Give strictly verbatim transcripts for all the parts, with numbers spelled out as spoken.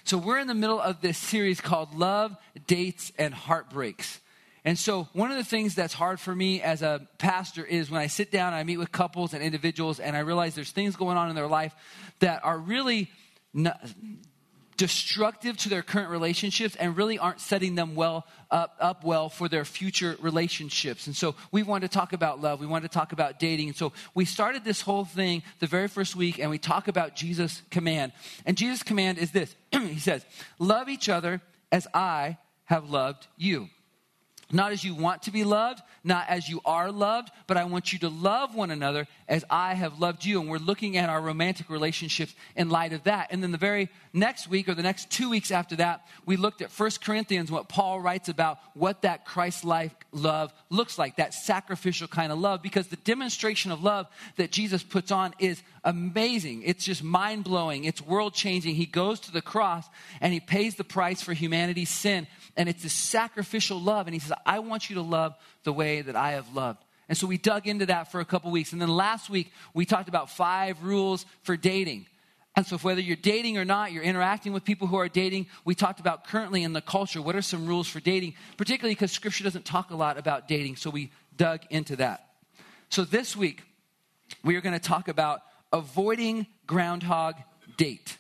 So we're in the middle of this series called Love, Dates, and Heartbreaks. And so one of the things that's hard for me as a pastor is when I sit down and I meet with couples and individuals and I realize there's things going on in their life that are really not destructive to their current relationships and really aren't setting them well up, up well for their future relationships. And so we wanted to talk about love. We wanted to talk about dating. And so we started this whole thing the very first week, and we talk about Jesus' command. And Jesus' command is this. He says, love each other as I have loved you. Not as you want to be loved, not as you are loved, but I want you to love one another as I have loved you. And we're looking at our romantic relationships in light of that. And then the very next week or the next two weeks after that, we looked at First Corinthians, what Paul writes about what that Christ-like love looks like, that sacrificial kind of love, because the demonstration of love that Jesus puts on is amazing. It's just mind-blowing. It's world-changing. He goes to the cross and he pays the price for humanity's sin. And it's a sacrificial love. And he says, I want you to love the way that I have loved. And so we dug into that for a couple weeks. And then last week, we talked about five rules for dating. And so whether you're dating or not, you're interacting with people who are dating, we talked about currently in the culture, what are some rules for dating, particularly because Scripture doesn't talk a lot about dating. So we dug into that. So this week, we are going to talk about avoiding Groundhog Date.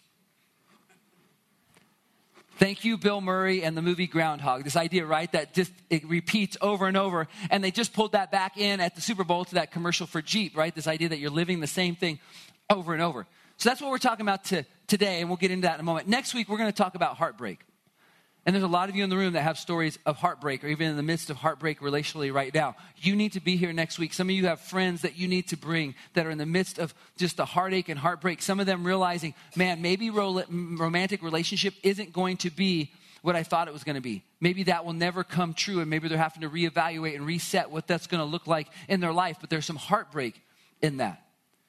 Thank you, Bill Murray and the movie Groundhog. This idea, right, that just it repeats over and over. And they just pulled that back in at the Super Bowl to that commercial for Jeep, right? This idea that you're living the same thing over and over. So that's what we're talking about to, today, and we'll get into that in a moment. Next week, we're going to talk about heartbreak. And there's a lot of you in the room that have stories of heartbreak or even in the midst of heartbreak relationally right now. You need to be here next week. Some of you have friends that you need to bring that are in the midst of just the heartache and heartbreak. Some of them realizing, man, maybe ro- romantic relationship isn't going to be what I thought it was going to be. Maybe that will never come true, and maybe they're having to reevaluate and reset what that's going to look like in their life. But there's some heartbreak in that.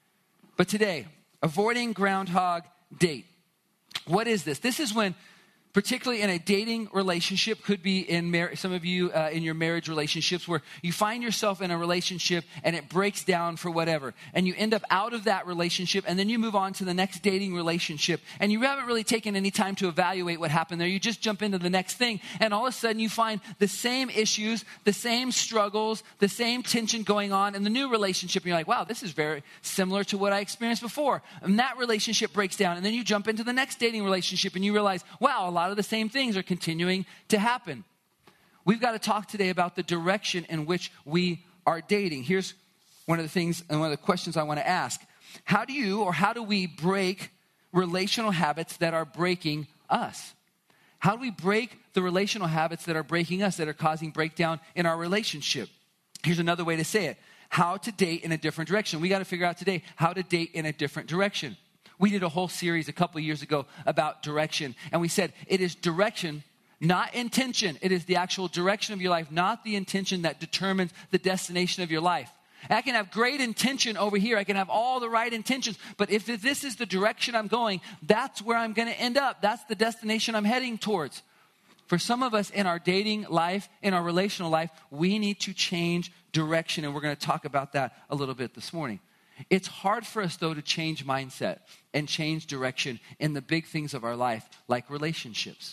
But today, avoiding Groundhog Date. What is this? This is when, particularly in a dating relationship, could be in mar- some of you uh, in your marriage relationships, where you find yourself in a relationship and it breaks down for whatever. And you end up out of that relationship, and then you move on to the next dating relationship. And you haven't really taken any time to evaluate what happened there. You just jump into the next thing. And all of a sudden you find the same issues, the same struggles, the same tension going on in the new relationship. And you're like, wow, this is very similar to what I experienced before. And that relationship breaks down. And then you jump into the next dating relationship and you realize, wow, a lot of the same things are continuing to happen. We've got to talk today about the direction in which we are dating. Here's one of the things and one of the questions I want to ask. How do you or how do we break relational habits that are breaking us? How do we break the relational habits that are breaking us, that are causing breakdown in our relationship? Here's another way to say it. How to date in a different direction. We got to figure out today how to date in a different direction. We did a whole series a couple of years ago about direction. And we said it is direction, not intention. It is the actual direction of your life, not the intention that determines the destination of your life. And I can have great intention over here. I can have all the right intentions. But if this is the direction I'm going, that's where I'm going to end up. That's the destination I'm heading towards. For some of us in our dating life, in our relational life, we need to change direction. And we're going to talk about that a little bit this morning. It's hard for us, though, to change mindset and change direction in the big things of our life, like relationships.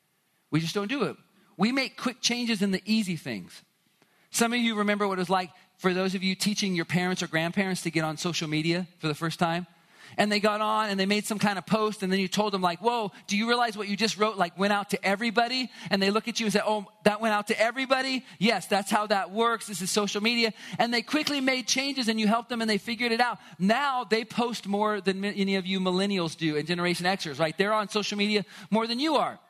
We just don't do it. We make quick changes in the easy things. Some of you remember what it was like for those of you teaching your parents or grandparents to get on social media for the first time. And they got on and they made some kind of post, and then you told them like, whoa, do you realize what you just wrote like went out to everybody? And they look at you and say, oh, that went out to everybody? Yes, that's how that works. This is social media. And they quickly made changes and you helped them and they figured it out. Now they post more than any of you millennials do and Generation Xers, right? They're on social media more than you are.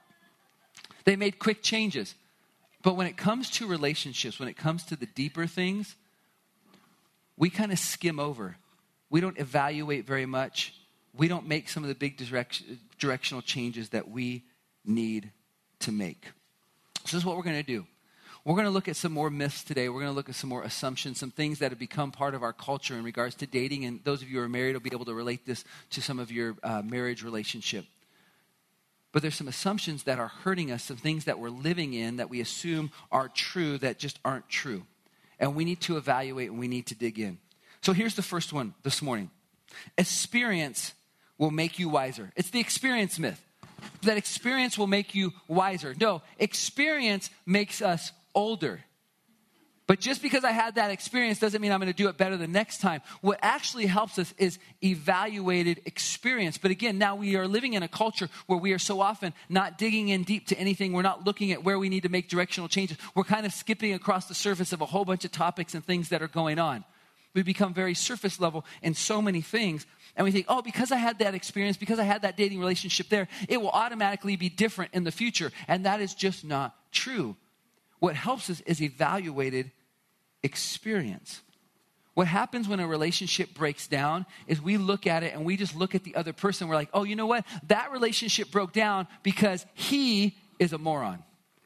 They made quick changes. But when it comes to relationships, when it comes to the deeper things, we kind of skim over. We don't evaluate very much. We don't make some of the big direction, directional changes that we need to make. So this is what we're going to do. We're going to look at some more myths today. We're going to look at some more assumptions, some things that have become part of our culture in regards to dating. And those of you who are married will be able to relate this to some of your uh, marriage relationship. But there's some assumptions that are hurting us, some things that we're living in that we assume are true that just aren't true. And we need to evaluate and we need to dig in. So here's the first one this morning. Experience will make you wiser. It's the experience myth. that experience will make you wiser. No, experience makes us older. But just because I had that experience doesn't mean I'm going to do it better the next time. What actually helps us is evaluated experience. But again, now we are living in a culture where we are so often not digging in deep to anything. We're not looking at where we need to make directional changes. We're kind of skipping across the surface of a whole bunch of topics and things that are going on. We become very surface level in so many things. And we think, oh, because I had that experience, because I had that dating relationship there, it will automatically be different in the future. And that is just not true. What helps us is evaluated experience. What happens when a relationship breaks down is we look at it and we just look at the other person. We're like, oh, you know what? That relationship broke down because he is a moron.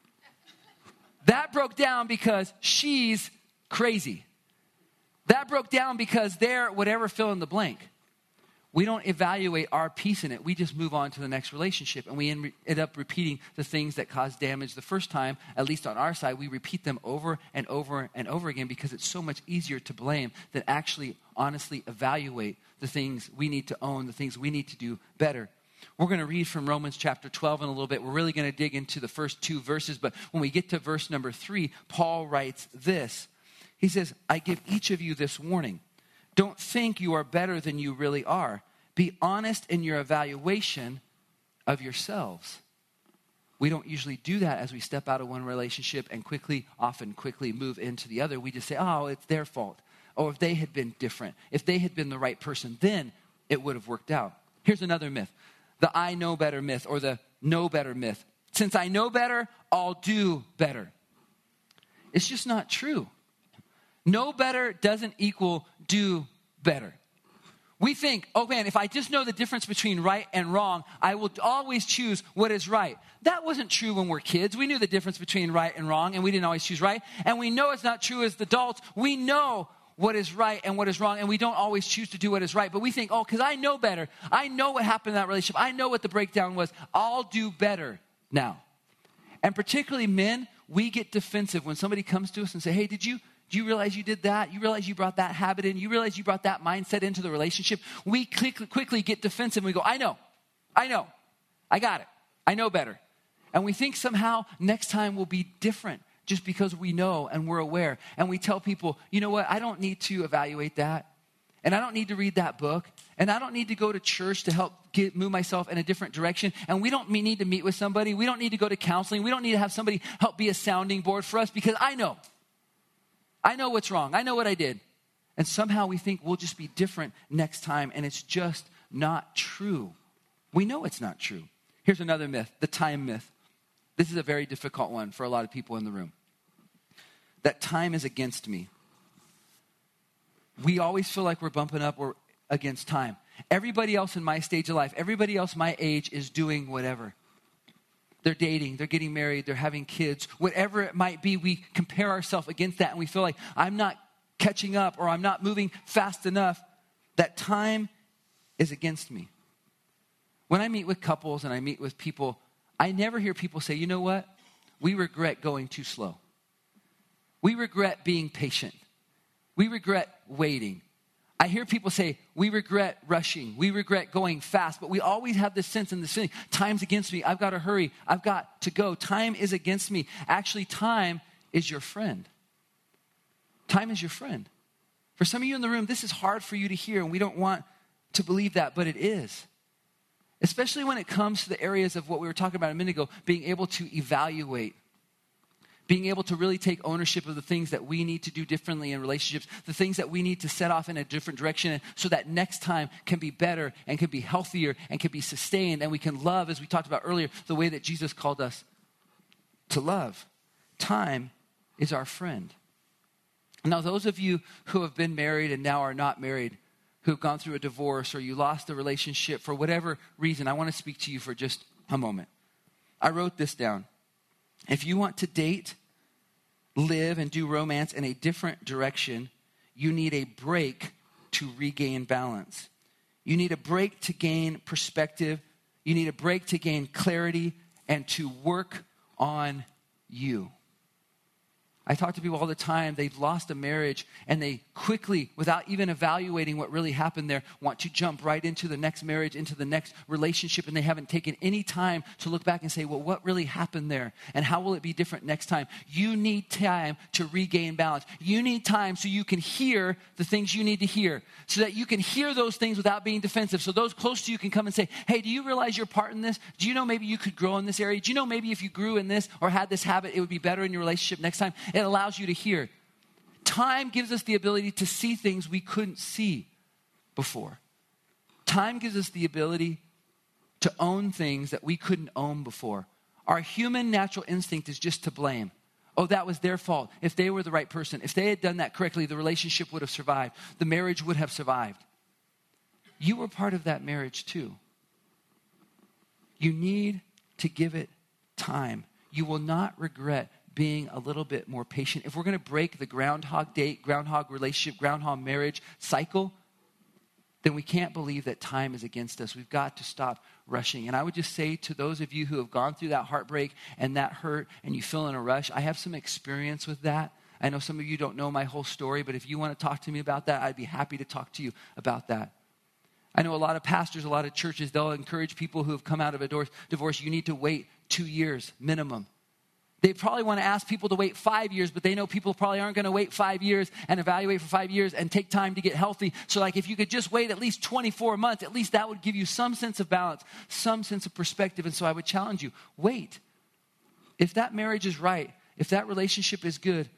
That broke down because she's crazy. That broke down because they're whatever, fill in the blank. We don't evaluate our piece in it. We just move on to the next relationship. And we end up repeating the things that caused damage the first time, at least on our side. We repeat them over and over and over again because it's so much easier to blame than actually honestly evaluate the things we need to own, the things we need to do better. We're going to read from Romans chapter twelve in a little bit. We're really going to dig into the first two verses. But when we get to verse number three, Paul writes this. He says, I give each of you this warning. Don't think you are better than you really are. Be honest in your evaluation of yourselves. We don't usually do that as we step out of one relationship and quickly, often quickly move into the other. We just say, oh, it's their fault. Oh, if they had been different, if they had been the right person, then it would have worked out. Here's another myth, the I know better myth or the know better myth. Since I know better, I'll do better. It's just not true. Know better doesn't equal do better. We think, oh man, if I just know the difference between right and wrong, I will always choose what is right. That wasn't true when we're kids. We knew the difference between right and wrong, and we didn't always choose right. And we know it's not true as adults. We know what is right and what is wrong, and we don't always choose to do what is right. But we think, oh, because I know better. I know what happened in that relationship. I know what the breakdown was. I'll do better now. And particularly men, we get defensive when somebody comes to us and say, hey, did you... Do you realize you did that? You realize you brought that habit in? You realize you brought that mindset into the relationship? We quick, quickly get defensive and we go, I know, I know, I got it, I know better. And we think somehow next time will be different just because we know and we're aware. And we tell people, you know what, I don't need to evaluate that. And I don't need to read that book. And I don't need to go to church to help get, move myself in a different direction. And we don't need to meet with somebody. We don't need to go to counseling. We don't need to have somebody help be a sounding board for us because I know. I know what's wrong. I know what I did. And somehow we think we'll just be different next time. And it's just not true. We know it's not true. Here's another myth, the time myth. This is a very difficult one for a lot of people in the room. That time is against me. We always feel like we're bumping up or against time. Everybody else in my stage of life, everybody else my age is doing whatever. They're dating, they're getting married, they're having kids. Whatever it might be, we compare ourselves against that and we feel like I'm not catching up or I'm not moving fast enough. That time is against me. When I meet with couples and I meet with people, I never hear people say, you know what? We regret going too slow. We regret being patient. We regret waiting. I hear people say, we regret rushing. We regret going fast. But we always have this sense and this feeling, time's against me. I've got to hurry. I've got to go. Time is against me. Actually, time is your friend. Time is your friend. For some of you in the room, this is hard for you to hear, and we don't want to believe that, but it is. Especially when it comes to the areas of what we were talking about a minute ago, being able to evaluate. Being able to really take ownership of the things that we need to do differently in relationships, the things that we need to set off in a different direction so that next time can be better and can be healthier and can be sustained and we can love, as we talked about earlier, the way that Jesus called us to love. Time is our friend. Now, those of you who have been married and now are not married, who've gone through a divorce or you lost a relationship for whatever reason, I want to speak to you for just a moment. I wrote this down. If you want to date, live, and do romance in a different direction, you need a break to regain balance. You need a break to gain perspective. You need a break to gain clarity and to work on you. I talk to people all the time, they've lost a marriage and they quickly, without even evaluating what really happened there, want to jump right into the next marriage, into the next relationship, and they haven't taken any time to look back and say, well, what really happened there? And how will it be different next time? You need time to regain balance. You need time so you can hear the things you need to hear, so that you can hear those things without being defensive. So those close to you can come and say, hey, do you realize your part in this? Do you know maybe you could grow in this area? Do you know maybe if you grew in this or had this habit, it would be better in your relationship next time? It allows you to hear. Time gives us the ability to see things we couldn't see before. Time gives us the ability to own things that we couldn't own before. Our human natural instinct is just to blame. Oh, that was their fault. If they were the right person, if they had done that correctly, the relationship would have survived. The marriage would have survived. You were part of that marriage too. You need to give it time. You will not regret being a little bit more patient. If we're going to break the groundhog date, groundhog relationship, groundhog marriage cycle, then we can't believe that time is against us. We've got to stop rushing. And I would just say to those of you who have gone through that heartbreak and that hurt and you feel in a rush, I have some experience with that. I know some of you don't know my whole story, but if you want to talk to me about that, I'd be happy to talk to you about that. I know a lot of pastors, a lot of churches, they'll encourage people who have come out of a divorce, you need to wait two years minimum. They probably want to ask people to wait five years, but they know people probably aren't going to wait five years and evaluate for five years and take time to get healthy. So like if you could just wait at least twenty-four months, at least that would give you some sense of balance, some sense of perspective. And so I would challenge you, wait. If that marriage is right, if that relationship is good,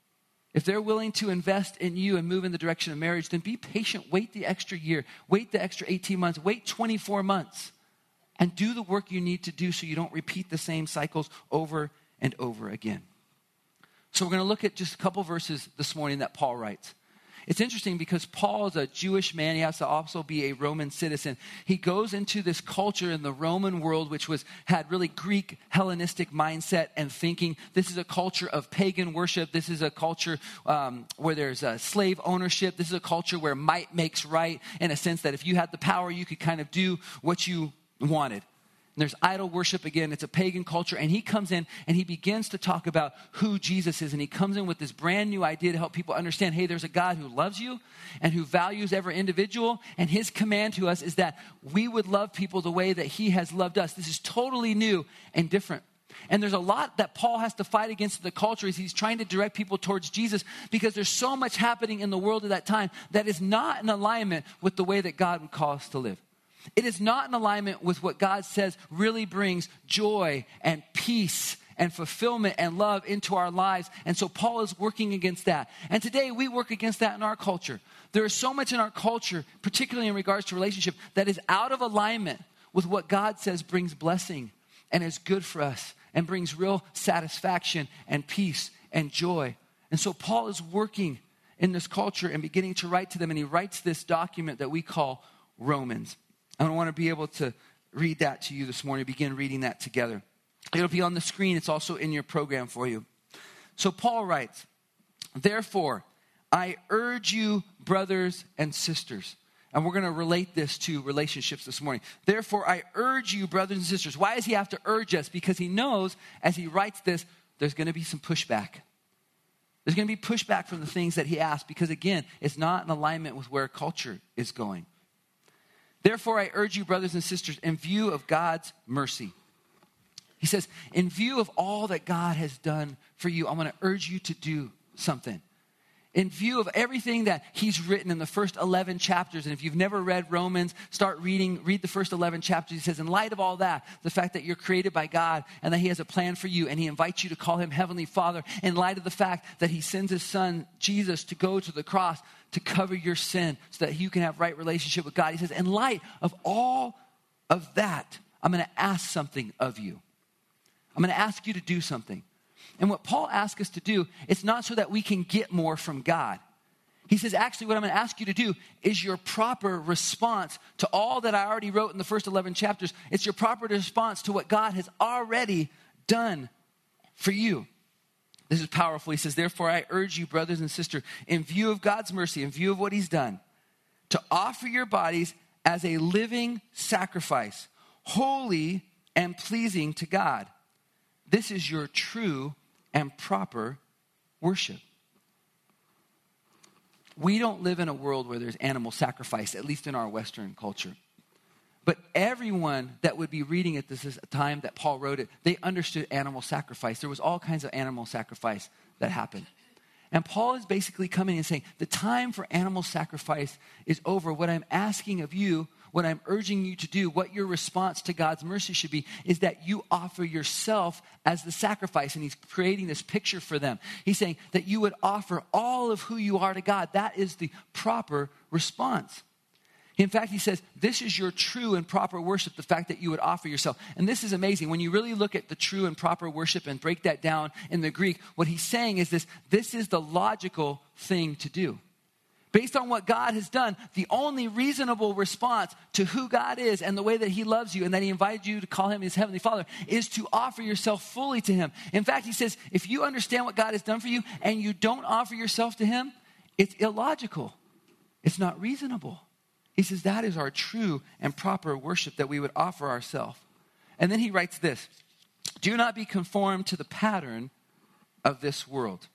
if they're willing to invest in you and move in the direction of marriage, then be patient. Wait the extra year. Wait the extra eighteen months. Wait twenty-four months. And do the work you need to do so you don't repeat the same cycles over and over again. So we're going to look at just a couple verses this morning that Paul writes. It's interesting because Paul is a Jewish man. He has to also be a Roman citizen. He goes into this culture in the Roman world, which was had really Greek Hellenistic mindset and thinking. This is a culture of pagan worship. This is a culture um, where there's a slave ownership. This is a culture where might makes right, in a sense that if you had the power, you could kind of do what you wanted. And there's idol worship again. It's a pagan culture. And he comes in and he begins to talk about who Jesus is. And he comes in with this brand new idea to help people understand, hey, there's a God who loves you and who values every individual. And his command to us is that we would love people the way that he has loved us. This is totally new and different. And there's a lot that Paul has to fight against in the culture as he's trying to direct people towards Jesus, because there's so much happening in the world at that time that is not in alignment with the way that God would call us to live. It is not in alignment with what God says really brings joy and peace and fulfillment and love into our lives. And so Paul is working against that. And today we work against that in our culture. There is so much in our culture, particularly in regards to relationship, that is out of alignment with what God says brings blessing and is good for us and brings real satisfaction and peace and joy. And so Paul is working in this culture and beginning to write to them. And he writes this document that we call Romans. I want to be able to read that to you this morning, begin reading that together. It'll be on the screen. It's also in your program for you. So Paul writes, therefore, I urge you, brothers and sisters. And we're going to relate this to relationships this morning. Therefore, I urge you, brothers and sisters. Why does he have to urge us? Because he knows as he writes this, there's going to be some pushback. There's going to be pushback from the things that he asks, because again, it's not in alignment with where culture is going. Therefore, I urge you, brothers and sisters, in view of God's mercy. He says, in view of all that God has done for you, I'm going to urge you to do something. In view of everything that he's written in the first eleven chapters, and if you've never read Romans, start reading, read the first eleven chapters. He says, in light of all that, the fact that you're created by God and that he has a plan for you and he invites you to call him Heavenly Father, in light of the fact that he sends his son, Jesus, to go to the cross to cover your sin so that you can have right relationship with God. He says, in light of all of that, I'm going to ask something of you. I'm going to ask you to do something. And what Paul asks us to do, it's not so that we can get more from God. He says, actually, what I'm going to ask you to do is your proper response to all that I already wrote in the first eleven chapters. It's your proper response to what God has already done for you. This is powerful. He says, therefore, I urge you, brothers and sisters, in view of God's mercy, in view of what he's done, to offer your bodies as a living sacrifice, holy and pleasing to God. This is your true and proper worship. We don't live in a world where there's animal sacrifice, at least in our Western culture. But everyone that would be reading at this time that Paul wrote it, they understood animal sacrifice. There was all kinds of animal sacrifice that happened. And Paul is basically coming and saying, the time for animal sacrifice is over. What I'm asking of you, what I'm urging you to do, what your response to God's mercy should be, is that you offer yourself as the sacrifice. And he's creating this picture for them. He's saying that you would offer all of who you are to God. That is the proper response. In fact, he says, this is your true and proper worship, the fact that you would offer yourself. And this is amazing. When you really look at the true and proper worship and break that down in the Greek, what he's saying is this, this is the logical thing to do. Based on what God has done, the only reasonable response to who God is and the way that he loves you and that he invited you to call him his heavenly Father is to offer yourself fully to him. In fact, he says, if you understand what God has done for you and you don't offer yourself to him, it's illogical. It's not reasonable. He says that is our true and proper worship, that we would offer ourselves. And then he writes this, do not be conformed to the pattern of this world.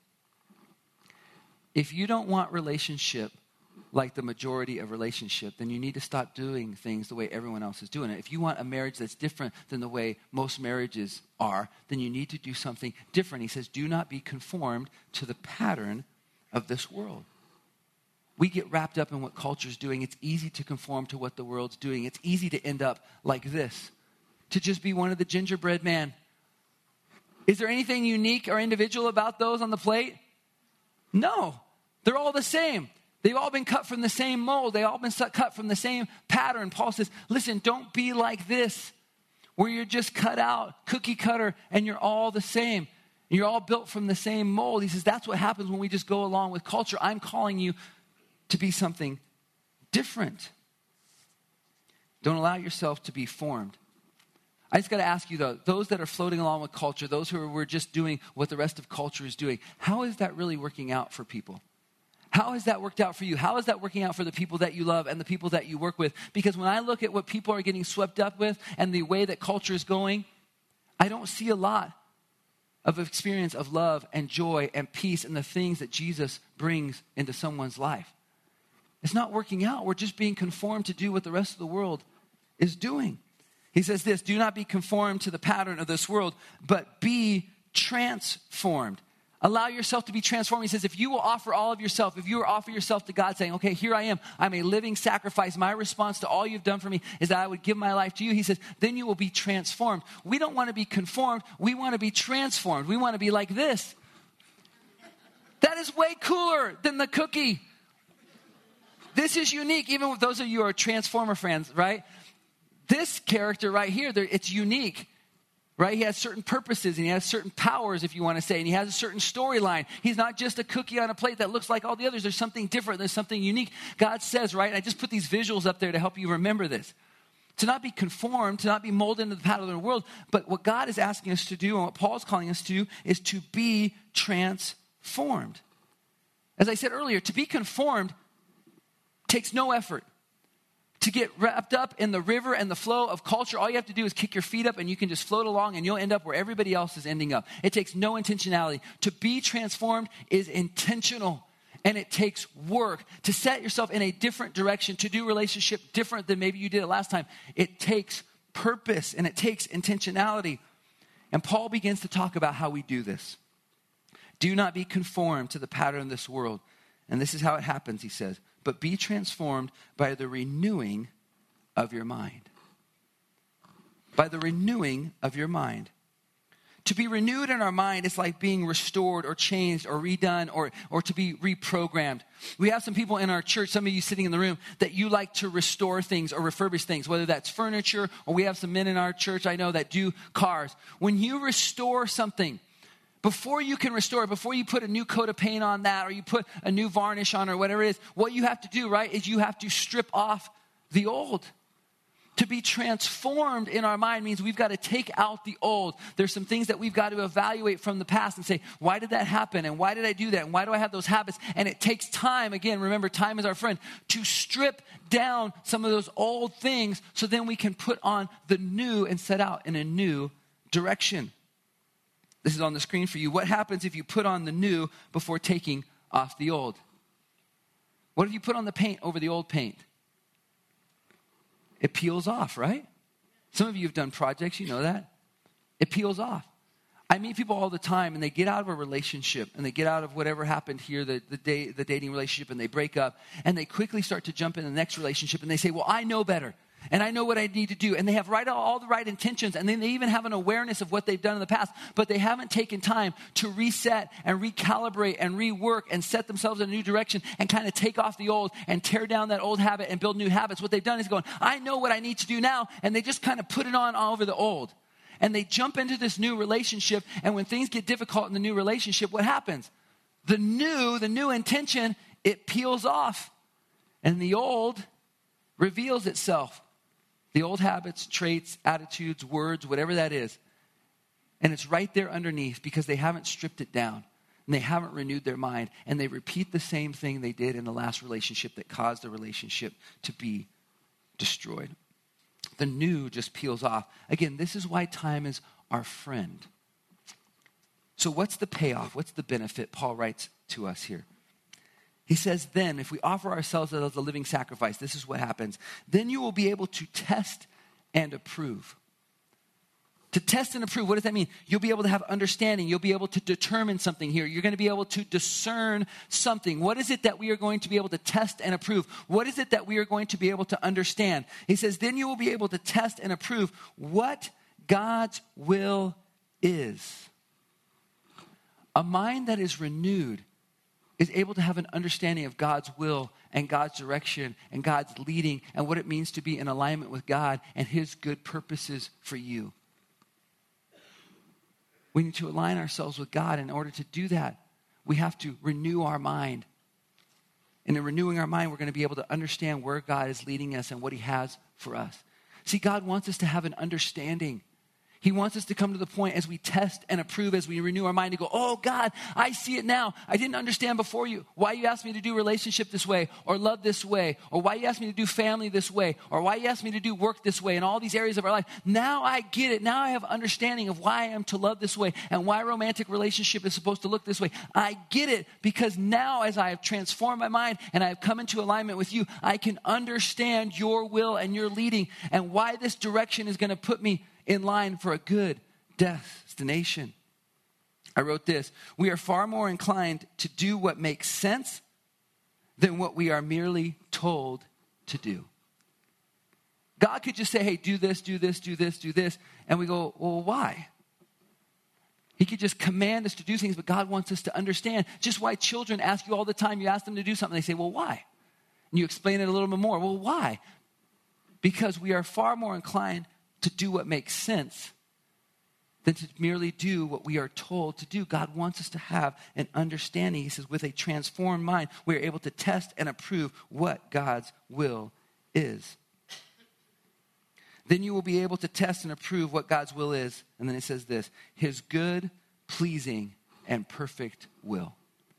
If you don't want relationship like the majority of relationship, then you need to stop doing things the way everyone else is doing it. If you want a marriage that's different than the way most marriages are, then you need to do something different. He says, do not be conformed to the pattern of this world. We get wrapped up in what culture's doing. It's easy to conform to what the world's doing. It's easy to end up like this, to just be one of the gingerbread man. Is there anything unique or individual about those on the plate? No, they're all the same. They've all been cut from the same mold. They've all been cut from the same pattern. Paul says, listen, don't be like this, where you're just cut out, cookie cutter, and you're all the same. You're all built from the same mold. He says, that's what happens when we just go along with culture. I'm calling you to be something different. Don't allow yourself to be formed. I just got to ask you though, those that are floating along with culture, those who are just doing what the rest of culture is doing, how is that really working out for people? How has that worked out for you? How is that working out for the people that you love and the people that you work with? Because when I look at what people are getting swept up with and the way that culture is going, I don't see a lot of experience of love and joy and peace and the things that Jesus brings into someone's life. It's not working out. We're just being conformed to do what the rest of the world is doing. He says this, do not be conformed to the pattern of this world, but be transformed. Allow yourself to be transformed. He says, if you will offer all of yourself, if you will offer yourself to God saying, okay, here I am. I'm a living sacrifice. My response to all you've done for me is that I would give my life to you. He says, then you will be transformed. We don't want to be conformed. We want to be transformed. We want to be like this. That is way cooler than the cookie. This is unique, even with those of you who are Transformer fans, right? This character right here, it's unique, right? He has certain purposes and he has certain powers, if you want to say, and he has a certain storyline. He's not just a cookie on a plate that looks like all the others. There's something different. There's something unique. God says, right? And I just put these visuals up there to help you remember this. To not be conformed, to not be molded into the pattern of the world, but what God is asking us to do and what Paul's calling us to do is to be transformed. As I said earlier, to be conformed takes no effort. To get wrapped up in the river and the flow of culture, all you have to do is kick your feet up and you can just float along and you'll end up where everybody else is ending up. It takes no intentionality. To be transformed is intentional and it takes work. To set yourself in a different direction, to do relationship different than maybe you did it last time, it takes purpose and it takes intentionality. And Paul begins to talk about how we do this. Do not be conformed to the pattern of this world. And this is how it happens, he says. But be transformed by the renewing of your mind. By the renewing of your mind. To be renewed in our mind is like being restored or changed or redone or, or to be reprogrammed. We have some people in our church, some of you sitting in the room, that you like to restore things or refurbish things, whether that's furniture or we have some men in our church I know that do cars. When you restore something, before you can restore it, before you put a new coat of paint on that or you put a new varnish on or whatever it is, what you have to do, right, is you have to strip off the old. To be transformed in our mind means we've got to take out the old. There's some things that we've got to evaluate from the past and say, why did that happen? And why did I do that? And why do I have those habits? And it takes time. Again, remember, time is our friend. To strip down some of those old things so then we can put on the new and set out in a new direction. This is on the screen for you. What happens if you put on the new before taking off the old? What if you put on the paint over the old paint? It peels off, right? Some of you have done projects, you know that. It peels off. I meet people all the time, and they get out of a relationship, and they get out of whatever happened here, the, the, day, the dating relationship, and they break up, and they quickly start to jump in the next relationship, and they say, well, I know better, and I know what I need to do. And they have right, all the right intentions, and then they even have an awareness of what they've done in the past, but they haven't taken time to reset and recalibrate and rework and set themselves in a new direction and kind of take off the old and tear down that old habit and build new habits. What they've done is going, I know what I need to do now, and they just kind of put it on all over the old. And they jump into this new relationship, and when things get difficult in the new relationship, what happens? The new, the new intention, it peels off. And the old reveals itself. The old habits, traits, attitudes, words, whatever that is. And it's right there underneath because they haven't stripped it down. And they haven't renewed their mind. And they repeat the same thing they did in the last relationship that caused the relationship to be destroyed. The new just peels off. Again, this is why time is our friend. So what's the payoff? What's the benefit? Paul writes to us here. He says, then, if we offer ourselves as a living sacrifice, this is what happens. Then you will be able to test and approve. To test and approve, what does that mean? You'll be able to have understanding. You'll be able to determine something here. You're going to be able to discern something. What is it that we are going to be able to test and approve? What is it that we are going to be able to understand? He says, then you will be able to test and approve what God's will is. A mind that is renewed is able to have an understanding of God's will and God's direction and God's leading and what it means to be in alignment with God and his good purposes for you. We need to align ourselves with God. In order to do that, we have to renew our mind. And in renewing our mind, we're going to be able to understand where God is leading us and what he has for us. See, God wants us to have an understanding. He wants us to come to the point as we test and approve, as we renew our mind, to go, oh, God, I see it now. I didn't understand before you why you asked me to do relationship this way or love this way or why you asked me to do family this way or why you asked me to do work this way in all these areas of our life. Now I get it. Now I have understanding of why I am to love this way and why a romantic relationship is supposed to look this way. I get it because now as I have transformed my mind and I have come into alignment with you, I can understand your will and your leading and why this direction is going to put me in line for a good destination. I wrote this: we are far more inclined to do what makes sense than what we are merely told to do. God could just say, hey, do this, do this, do this, do this. And we go, well, why? He could just command us to do things, but God wants us to understand just why children ask you all the time. You ask them to do something. They say, well, why? And you explain it a little bit more. Well, why? Because we are far more inclined to do what makes sense than to merely do what we are told to do. God wants us to have an understanding. He says, with a transformed mind, we are able to test and approve what God's will is. Then you will be able to test and approve what God's will is. And then it says this: his good, pleasing, and perfect will.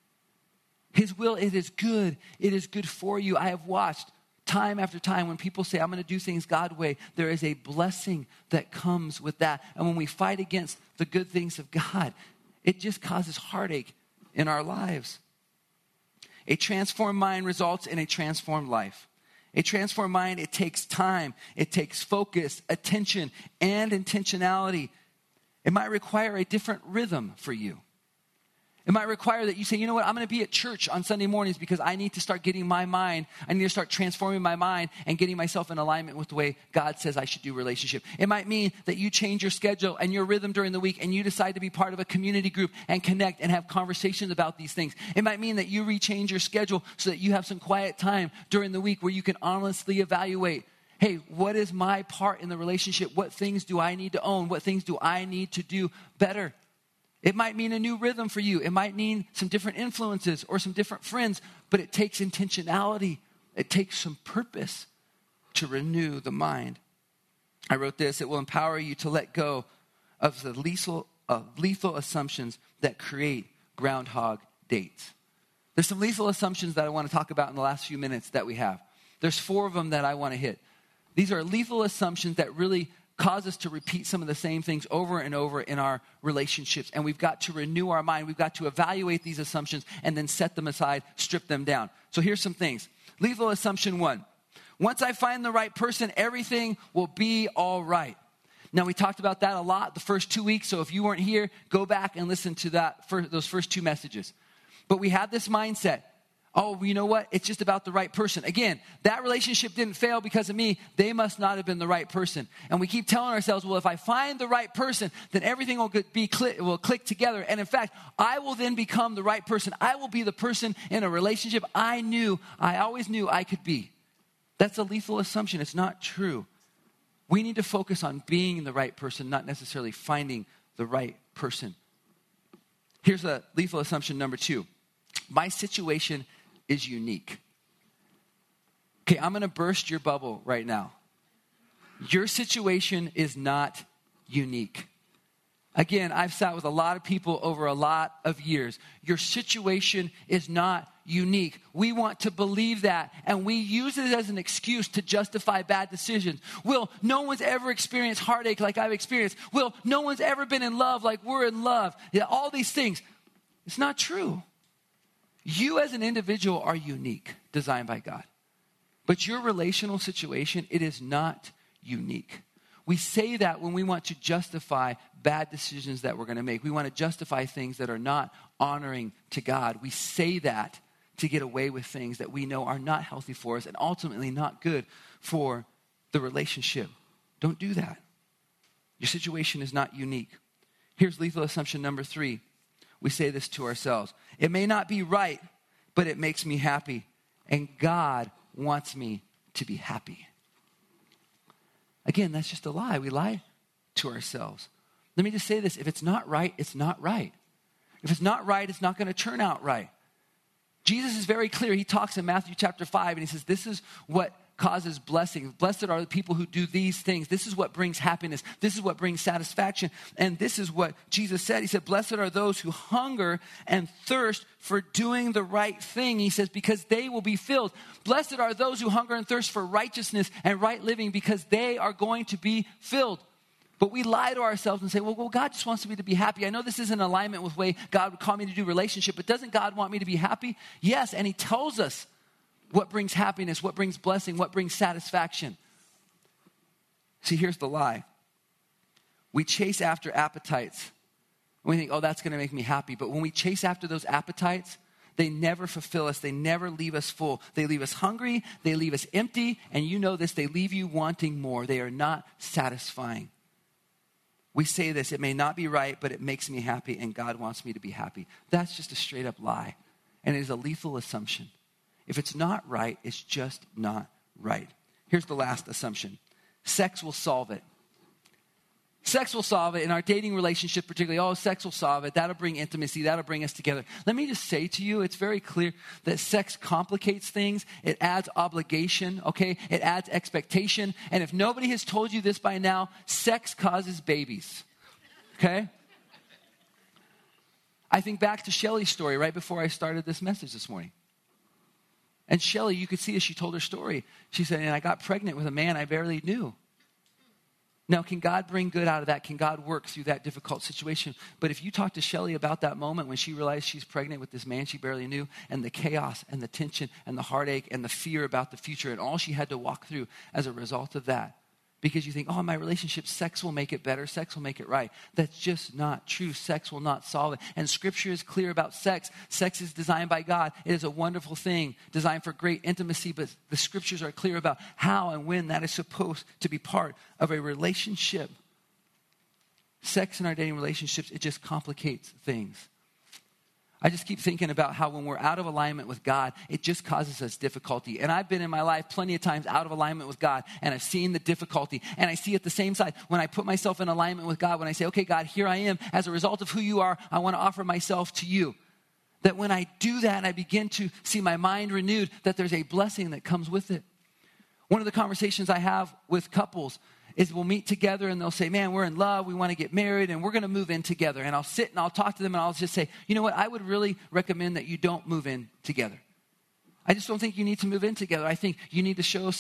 His will, it is good. It is good for you. I have watched time after time, when people say, I'm going to do things God's way, there is a blessing that comes with that. And when we fight against the good things of God, it just causes heartache in our lives. A transformed mind results in a transformed life. A transformed mind, it takes time, it takes focus, attention, and intentionality. It might require a different rhythm for you. It might require that you say, you know what, I'm going to be at church on Sunday mornings because I need to start getting my mind, I need to start transforming my mind and getting myself in alignment with the way God says I should do relationship. It might mean that you change your schedule and your rhythm during the week and you decide to be part of a community group and connect and have conversations about these things. It might mean that you rechange your schedule so that you have some quiet time during the week where you can honestly evaluate, hey, what is my part in the relationship? What things do I need to own? What things do I need to do better? It might mean a new rhythm for you. It might mean some different influences or some different friends, but it takes intentionality. It takes some purpose to renew the mind. I wrote this: it will empower you to let go of the lethal, uh, lethal assumptions that create groundhog dates. There's some lethal assumptions that I want to talk about in the last few minutes that we have. There's four of them that I want to hit. These are lethal assumptions that really cause us to repeat some of the same things over and over in our relationships. And we've got to renew our mind. We've got to evaluate these assumptions and then set them aside, strip them down. So here's some things. Lethal assumption one. Once I find the right person, everything will be all right. Now, we talked about that a lot the first two weeks. So if you weren't here, go back and listen to that for those first two messages. But we have this mindset. Oh, you know what? It's just about the right person. Again, that relationship didn't fail because of me. They must not have been the right person. And we keep telling ourselves, well, if I find the right person, then everything will be click, will click together. And in fact, I will then become the right person. I will be the person in a relationship I knew, I always knew I could be. That's a lethal assumption. It's not true. We need to focus on being the right person, not necessarily finding the right person. Here's a lethal assumption number two. My situation is unique. Okay, I'm going to burst your bubble right now. Your situation is not unique. Again, I've sat with a lot of people over a lot of years. Your situation is not unique. We want to believe that, and we use it as an excuse to justify bad decisions. Will, no one's ever experienced heartache like I've experienced. Will, no one's ever been in love like we're in love. Yeah, all these things. It's not true. You as an individual are unique, designed by God. But your relational situation, it is not unique. We say that when we want to justify bad decisions that we're going to make. We want to justify things that are not honoring to God. We say that to get away with things that we know are not healthy for us and ultimately not good for the relationship. Don't do that. Your situation is not unique. Here's lethal assumption number three. We say this to ourselves. It may not be right, but it makes me happy. And God wants me to be happy. Again, that's just a lie. We lie to ourselves. Let me just say this. If it's not right, it's not right. If it's not right, it's not going to turn out right. Jesus is very clear. He talks in Matthew chapter five, and he says, this is what causes blessing. Blessed are the people who do these things. This is what brings happiness. This is what brings satisfaction. And this is what Jesus said. He said, blessed are those who hunger and thirst for doing the right thing. He says, because they will be filled. Blessed are those who hunger and thirst for righteousness and right living, because they are going to be filled. But we lie to ourselves and say, well, well, God just wants me to be happy. I know this is in alignment with the way God would call me to do relationship, but doesn't God want me to be happy? Yes, and he tells us what brings happiness, what brings blessing, what brings satisfaction. See, here's the lie. We chase after appetites. And we think, oh, that's going to make me happy. But when we chase after those appetites, they never fulfill us. They never leave us full. They leave us hungry. They leave us empty. And you know this, they leave you wanting more. They are not satisfying. We say this, it may not be right, but it makes me happy, and God wants me to be happy. That's just a straight up lie. And it is a lethal assumption. If it's not right, it's just not right. Here's the last assumption. Sex will solve it. Sex will solve it. In our dating relationship particularly, oh, sex will solve it. That'll bring intimacy. That'll bring us together. Let me just say to you, it's very clear that sex complicates things. It adds obligation, okay? It adds expectation. And if nobody has told you this by now, sex causes babies, okay? I think back to Shelly's story right before I started this message this morning. And Shelly, you could see as she told her story, she said, and I got pregnant with a man I barely knew. Now, can God bring good out of that? Can God work through that difficult situation? But if you talk to Shelly about that moment when she realized she's pregnant with this man she barely knew, and the chaos and the tension and the heartache and the fear about the future and all she had to walk through as a result of that, because you think, oh, my relationship, sex will make it better, sex will make it right. That's just not true. Sex will not solve it. And Scripture is clear about sex. Sex is designed by God. It is a wonderful thing, designed for great intimacy, but the Scriptures are clear about how and when that is supposed to be part of a relationship. Sex in our dating relationships, it just complicates things. I just keep thinking about how when we're out of alignment with God, it just causes us difficulty. And I've been in my life plenty of times out of alignment with God, and I've seen the difficulty. And I see at the same side, when I put myself in alignment with God, when I say, okay, God, here I am. As a result of who you are, I want to offer myself to you. That when I do that and I begin to see my mind renewed, that there's a blessing that comes with it. One of the conversations I have with couples is we'll meet together and they'll say, man, we're in love, we want to get married, and we're going to move in together. And I'll sit and I'll talk to them and I'll just say, you know what, I would really recommend that you don't move in together. I just don't think you need to move in together. I think you need to show some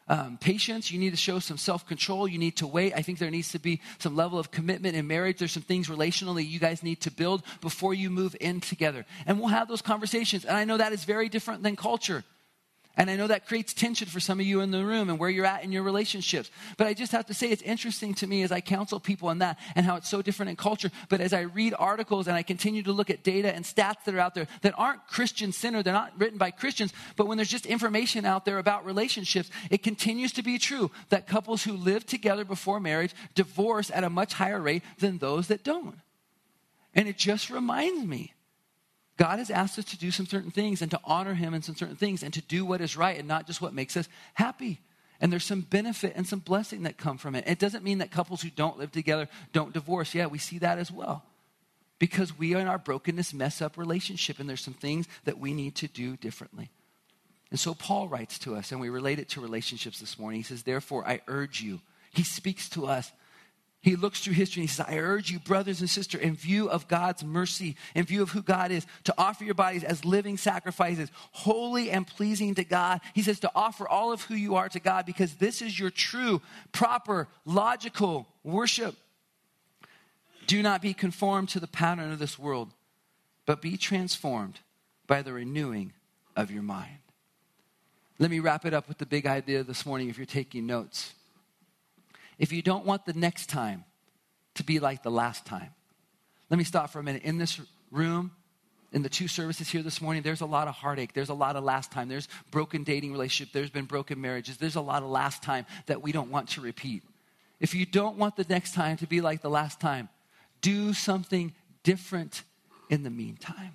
um, patience. You need to show some self-control. You need to wait. I think there needs to be some level of commitment in marriage. There's some things relationally you guys need to build before you move in together. And we'll have those conversations. And I know that is very different than culture. And I know that creates tension for some of you in the room and where you're at in your relationships. But I just have to say it's interesting to me as I counsel people on that and how it's so different in culture. But as I read articles and I continue to look at data and stats that are out there that aren't Christian-centered, they're not written by Christians, but when there's just information out there about relationships, it continues to be true that couples who live together before marriage divorce at a much higher rate than those that don't. And it just reminds me, God has asked us to do some certain things and to honor him in some certain things and to do what is right and not just what makes us happy. And there's some benefit and some blessing that come from it. It doesn't mean that couples who don't live together don't divorce. Yeah, we see that as well. Because we in our brokenness mess up relationship and there's some things that we need to do differently. And so Paul writes to us and we relate it to relationships this morning. He says, therefore, I urge you. He speaks to us. He looks through history and he says, I urge you, brothers and sisters, in view of God's mercy, in view of who God is, to offer your bodies as living sacrifices, holy and pleasing to God. He says to offer all of who you are to God because this is your true, proper, logical worship. Do not be conformed to the pattern of this world, but be transformed by the renewing of your mind. Let me wrap it up with the big idea this morning if you're taking notes. If you don't want the next time to be like the last time, let me stop for a minute. In this room, in the two services here this morning, there's a lot of heartache. There's a lot of last time. There's broken dating relationships. There's been broken marriages. There's a lot of last time that we don't want to repeat. If you don't want the next time to be like the last time, do something different in the meantime.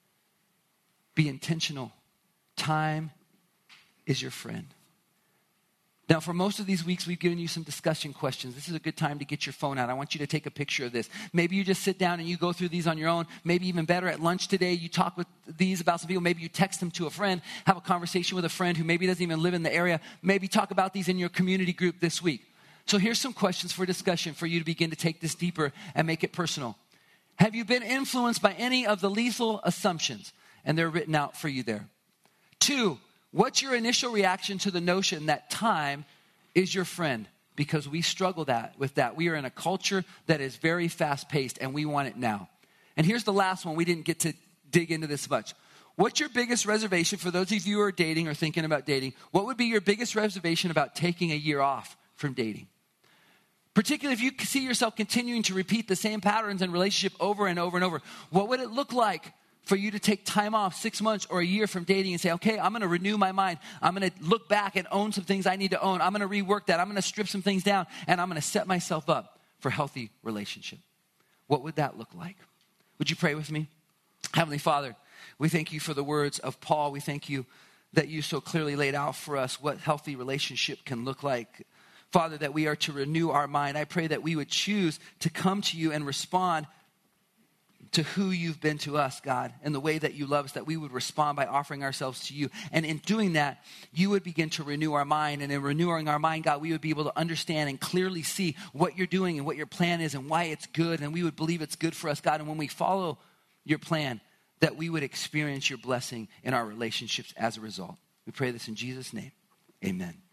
Be intentional. Time is your friend. Now, for most of these weeks, we've given you some discussion questions. This is a good time to get your phone out. I want you to take a picture of this. Maybe you just sit down and you go through these on your own. Maybe even better, at lunch today, you talk with these about some people. Maybe you text them to a friend, have a conversation with a friend who maybe doesn't even live in the area. Maybe talk about these in your community group this week. So here's some questions for discussion for you to begin to take this deeper and make it personal. Have you been influenced by any of the lethal assumptions? And they're written out for you there. Two, what's your initial reaction to the notion that time is your friend? Because we struggle that with that. We are in a culture that is very fast-paced, and we want it now. And here's the last one. We didn't get to dig into this much. What's your biggest reservation for those of you who are dating or thinking about dating? What would be your biggest reservation about taking a year off from dating? Particularly if you see yourself continuing to repeat the same patterns in relationship over and over and over. What would it look like for you to take time off six months or a year from dating and say, okay, I'm going to renew my mind. I'm going to look back and own some things I need to own. I'm going to rework that. I'm going to strip some things down and I'm going to set myself up for healthy relationship. What would that look like? Would you pray with me? Heavenly Father, we thank you for the words of Paul. We thank you that you so clearly laid out for us what healthy relationship can look like. Father, that we are to renew our mind. I pray that we would choose to come to you and respond to who you've been to us, God, and the way that you love us, that we would respond by offering ourselves to you. And in doing that, you would begin to renew our mind. And in renewing our mind, God, we would be able to understand and clearly see what you're doing and what your plan is and why it's good. And we would believe it's good for us, God. And when we follow your plan, that we would experience your blessing in our relationships as a result. We pray this in Jesus' name. Amen.